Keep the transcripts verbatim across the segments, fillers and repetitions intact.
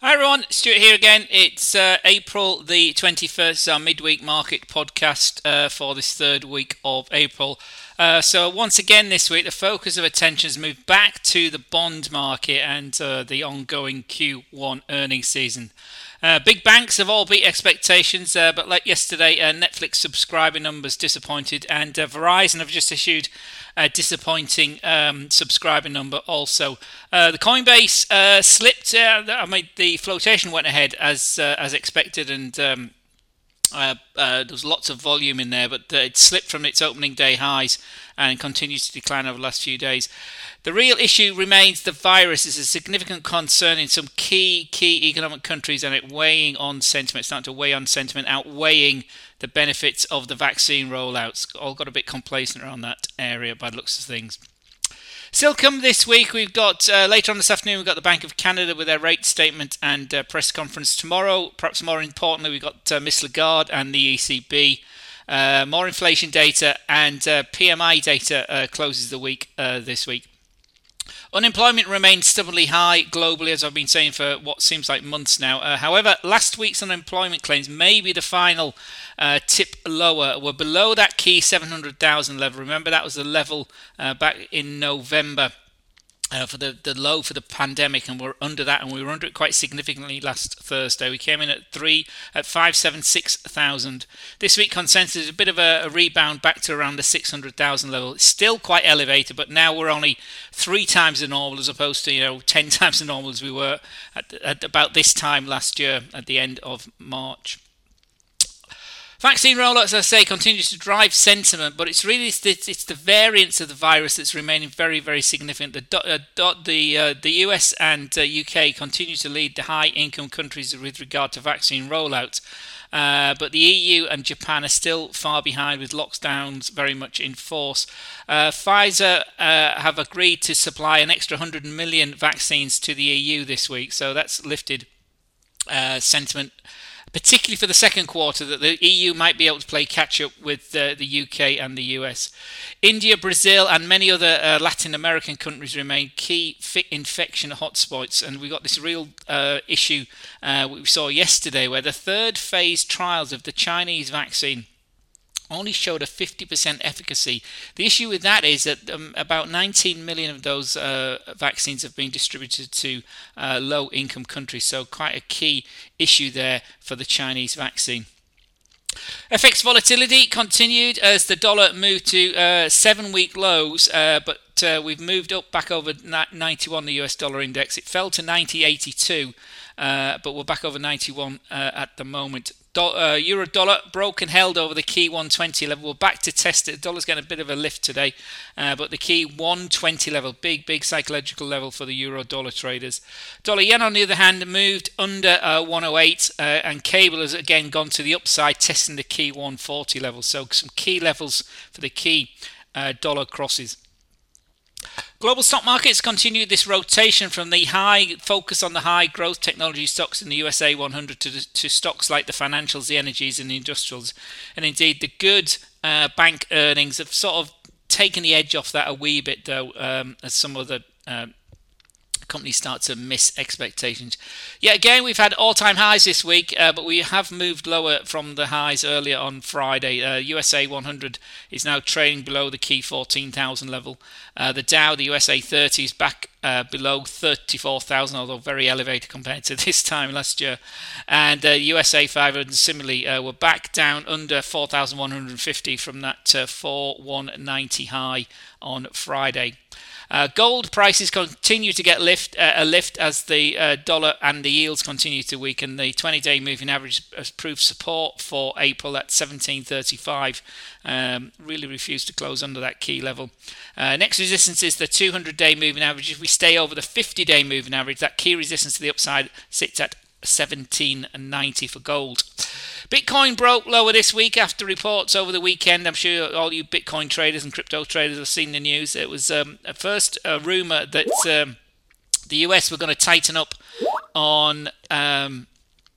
Hi everyone, Stuart here again. It's uh, April the twenty-first, our midweek market podcast uh, for this third week of April. Uh, so once again this week, the focus of attention has moved back to the bond market and uh, the ongoing Q one earnings season. Uh, big banks have all beat expectations, uh, but like yesterday, uh, Netflix subscriber numbers disappointed, and uh, Verizon have just issued a disappointing um, subscriber number also. Uh, the Coinbase uh, slipped. Uh, I mean, the flotation went ahead as uh, as expected, and um, uh, uh, there was lots of volume in there, but uh, it slipped from its opening day highs and continues to decline over the last few days. The real issue remains the virus is a significant concern in some key key economic countries, and it weighing on sentiment, starting to weigh on sentiment, outweighing the benefits of the vaccine rollouts. All got a bit complacent around that area by the looks of things. Still come this week, we've got, uh, later on this afternoon, we've got the Bank of Canada with their rate statement and uh, press conference tomorrow. Perhaps more importantly, we've got uh, Miss Lagarde and the E C B. Uh, more inflation data and uh, P M I data uh, closes the week uh, this week. Unemployment remains stubbornly high globally, as I've been saying for what seems like months now. Uh, however, last week's unemployment claims may be the final uh, tip lower. We're below that key seven hundred thousand level. Remember, that was the level uh, back in November uh, for the, the low for the pandemic, and we're under that, and we were under it quite significantly last Thursday. We came in at three at five seven six thousand. This week, consensus is a bit of a, a rebound back to around the six hundred thousand level. It's still quite elevated, but now we're only three times the normal as opposed to, you know, ten times the normal as we were at, at about this time last year at the end of March. Vaccine rollout, as I say, continues to drive sentiment, but it's really it's, it's the variants of the virus that's remaining very, very significant. The uh, the uh, the U S and uh, U K continue to lead the high-income countries with regard to vaccine rollout, uh, but the E U and Japan are still far behind, with lockdowns very much in force. Uh, Pfizer uh, have agreed to supply an extra one hundred million vaccines to the E U this week, so that's lifted uh, sentiment, particularly for the second quarter, that the E U might be able to play catch-up with uh, the U K and the U S. India, Brazil and many other uh, Latin American countries remain key fit infection hotspots, and we got this real uh, issue uh, we saw yesterday where the third phase trials of the Chinese vaccine only showed a fifty percent efficacy. The issue with that is that um, about nineteen million of those uh, vaccines have been distributed to uh, low-income countries, so quite a key issue there for the Chinese vaccine. F X volatility continued as the dollar moved to uh, seven-week lows, uh, but uh, we've moved up back over ninety-one, the U S dollar index. It fell to ninety eighty-two, uh, but we're back over ninety-one uh, at the moment. Do- uh, Euro dollar broke and held over the key one twenty level. We're back to test it. The dollar's getting a bit of a lift today, uh, but the key one twenty level, big, big psychological level for the euro dollar traders. Dollar yen, on the other hand, moved under uh, one oh eight, uh, and cable has again gone to the upside, testing the key one forty level. So some key levels for the key uh, dollar crosses. Global stock markets continued this rotation from the high focus on the high growth technology stocks in the U S A one hundred to, to stocks like the financials, the energies and the industrials. And indeed, the good uh, bank earnings have sort of taken the edge off that a wee bit, though, um, as some other uh, companies start to miss expectations. Yeah, again, we've had all-time highs this week, uh, but we have moved lower from the highs earlier on Friday. Uh, U S A one hundred is now trading below the key fourteen thousand level. Uh, the Dow, the U S A thirty, is back uh, below thirty-four thousand, although very elevated compared to this time last year. And uh, U S A five hundred similarly uh, were back down under four thousand one hundred fifty from that uh, four thousand one hundred ninety high on Friday. Uh, gold prices continue to get lift, uh, a lift as the uh, dollar and the yields continue to weaken. The twenty-day moving average has proved support for April at seventeen thirty-five. Um, really refused to close under that key level. Uh, next resistance is the two hundred day moving average. If we stay over the fifty day moving average, that key resistance to the upside sits at seventeen ninety for gold. Bitcoin broke lower this week after reports over the weekend. I'm sure all you Bitcoin traders and crypto traders have seen the news. It was um, at first a rumour that um, the U S were going to tighten up on um,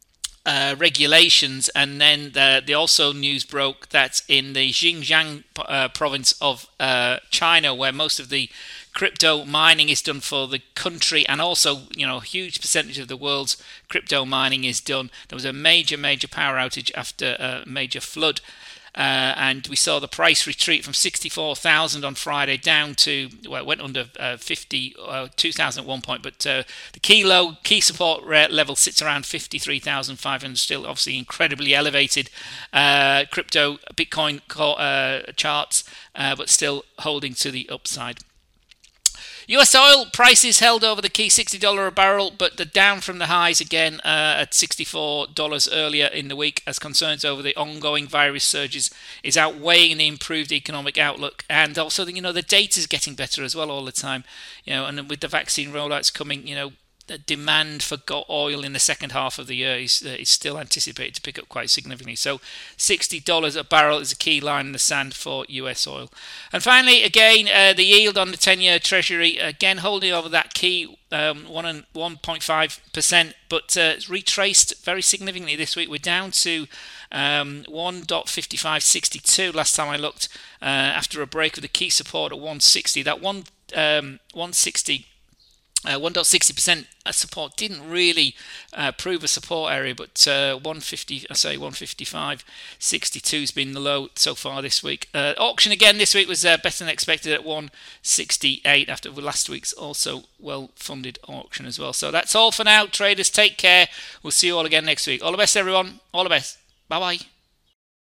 uh, regulations, and then the, the also news broke that in the Xinjiang uh, province of uh, China, where most of the crypto mining is done for the country, and also, you know, a huge percentage of the world's crypto mining is done. There was a major, major power outage after a major flood. Uh, and we saw the price retreat from sixty-four thousand on Friday down to, well, it went under uh, fifty, uh, two thousand at one point, but uh, the key low, key support level sits around fifty-three thousand five hundred, still obviously incredibly elevated uh, crypto Bitcoin uh, charts, uh, but still holding to the upside. U S oil prices held over the key sixty dollars a barrel, but they're down from the highs again uh, at sixty-four dollars earlier in the week, as concerns over the ongoing virus surges is outweighing the improved economic outlook, and also you know the data is getting better as well all the time. You know, and with the vaccine rollouts coming, you know, the demand for oil in the second half of the year is, uh, is still anticipated to pick up quite significantly. So sixty dollars a barrel is a key line in the sand for U S oil. And finally, again, uh, the yield on the ten-year Treasury, again holding over that key um, one and one point five percent, but uh, it's retraced very significantly this week. We're down to um, one point five five six two last time I looked, uh, after a break with the key support at one sixty. That one um, one sixty. Uh, one point six zero percent support didn't really uh, prove a support area, but uh, one fifty, I say one fifty-five sixty-two has been the low so far this week. Uh, auction again this week was uh, better than expected at one sixty-eight after last week's also well-funded auction as well. So that's all for now, traders. Take care. We'll see you all again next week. All the best, everyone. All the best. Bye bye.